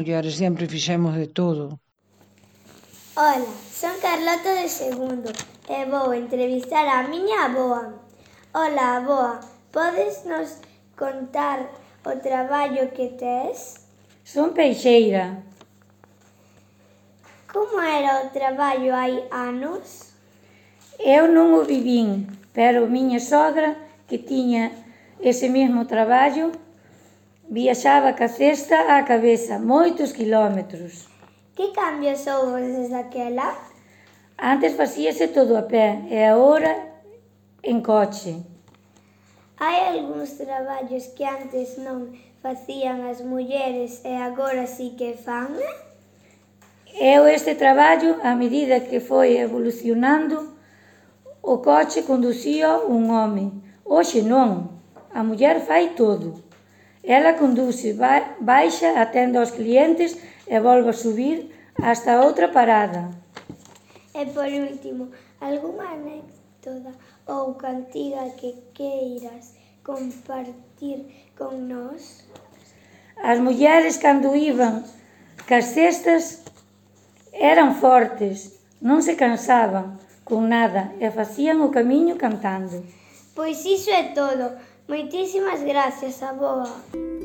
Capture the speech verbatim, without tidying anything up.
mulleres sempre fixemos de todo. Ola, son Carlota de segundo e vou entrevistar a miña avoa. Ola, avoa, podes nos contar o traballo que tes? Son peixeira. Como era o traballo hai anos? Eu non o vivín, pero miña sogra, que tiña ese mesmo traballo, viaxaba ca cesta á cabeza, moitos quilómetros. Que cambios houve desde aquela? Antes facíase todo a pé e agora en coche. Hai algúns traballos que antes non facían as mulleres e agora sí que fan? Eu este traballo, a medida que foi evolucionando, o coche conducía un home. Hoxe non, a muller fai todo. Ela conduce, baixa, atende aos clientes e volve a subir hasta a outra parada. E por último, algunha anécdota ou cantiga que queiras compartir con nós? As mulleres, cando iban cas cestas, eran fortes, non se cansaban con nada e facían o camiño cantando. Pois iso é todo. Moitísimas gracias, avoa.